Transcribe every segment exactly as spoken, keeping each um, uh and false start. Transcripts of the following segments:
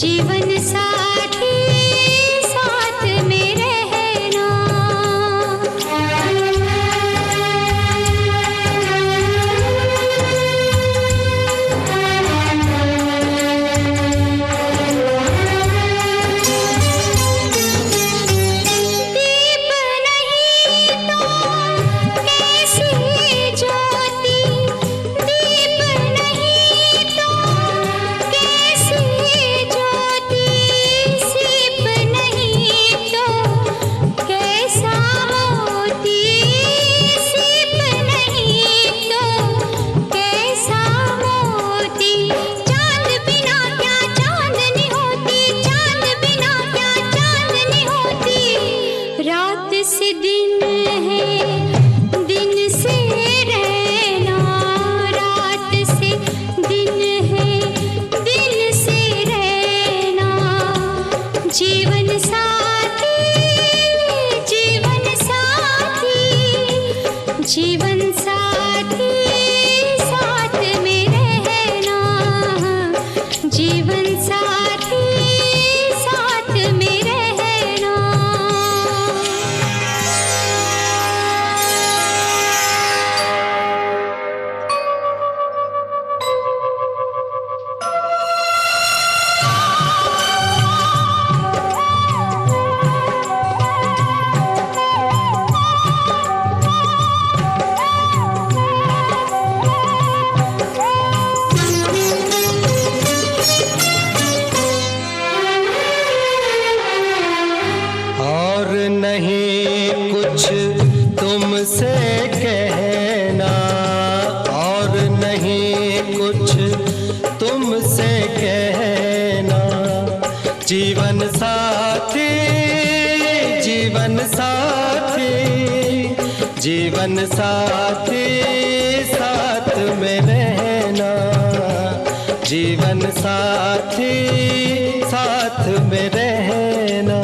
जीवन साथी साथ में रहना। दीप नहीं तो कैसी ज्योति, दीप नहीं तो कैसी ज्योति, सीप नहीं तो कैसा मोती, सीप नहीं तो कैसा मोती। चांद बिना क्या चांदनी होती, चांद बिना क्या चांदनी होती। रात से दिन है, दिन से रहना, रात से दिन है, दिन से रहना। जीवन साथी जीवन साथी जीवन साथी साथ में रहना। जीवन साथी साथ में रहना। और नहीं कुछ तुमसे कहना, और नहीं कुछ तुमसे कहना। जीवन साथी जीवन साथी जीवन साथी साथ में रहना। जीवन साथी साथ में रहना।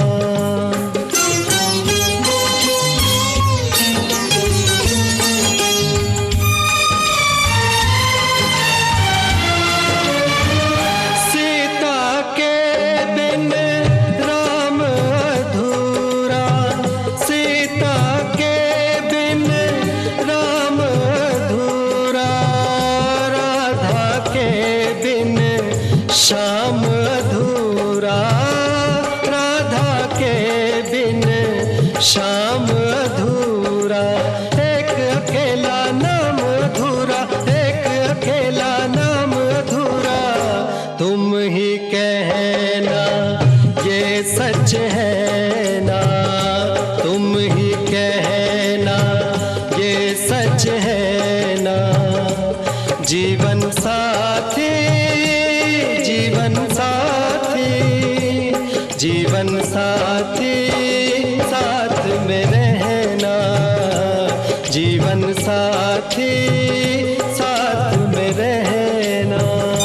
सीता के बिन राम अधूरा, सीता के बिन राम अधूरा। राधा के बिन श्याम अधूरा, राधा के बिन श्याम अधूरा। एक अकेला नाम अधूरा, एक अकेला नाम अधूरा। तुम ही कहना ये सच है ना, तुम ही कहना ये सच है ना। जीवन साथी जीवन साथी जीवन साथी साथ में रहना। जीवन साथी साथ में रहना।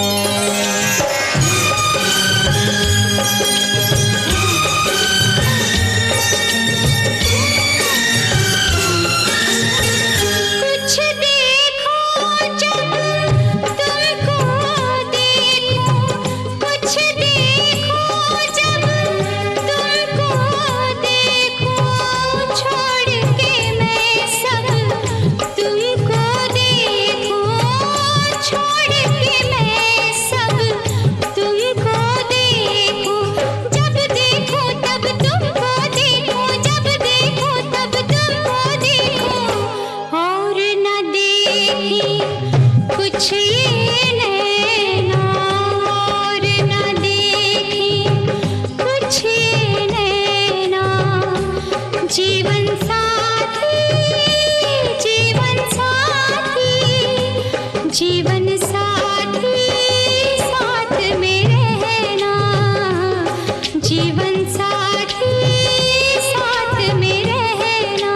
कुछ देखो जब तुमको देखो, कुछ देखो जब तुमको देखो। छोड़ के मैं सब तुमको देखो, छोड़ के मैं सब तुमको देखो। जब देखो तब तुमको देखो, जब देखो तब तुमको देखो। और न देखी कुछ ये नैना, और न देखी कुछ ये नैना। जीवन साथी जीवन साथी जीवन साथी साथ में रहना। जीवन साथी साथ में रहना।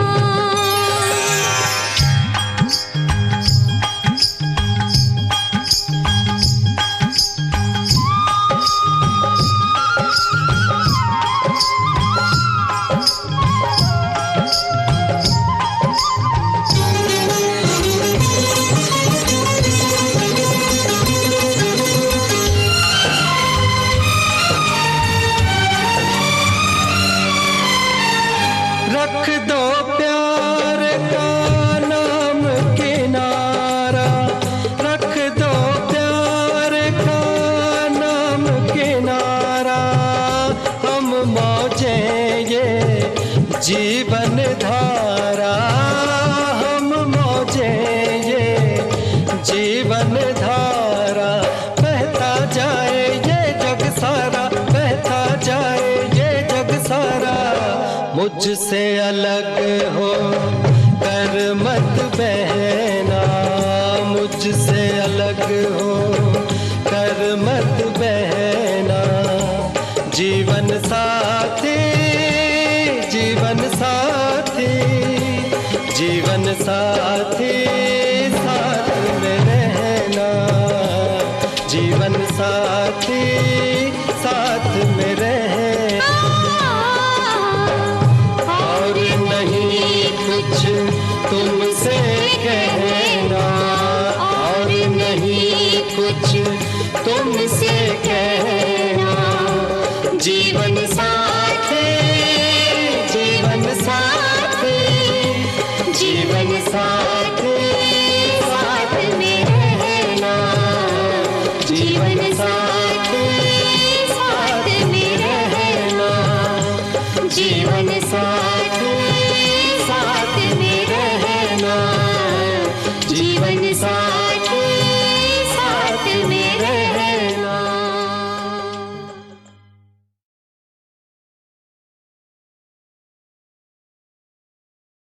जीवन धारा हम मौजे ये जीवन धारा बहता जाए ये जग सारा बहता जाए ये जग सारा मुझसे अलग हो कर मत बहना मुझसे अलग हो कर मत बहना जीवन साथी जीवन साथी जीवन साथी साथ में रहना जीवन साथी साथ में रहना और नहीं कुछ तुमसे कहना और नहीं कुछ तुमसे कहना जीवन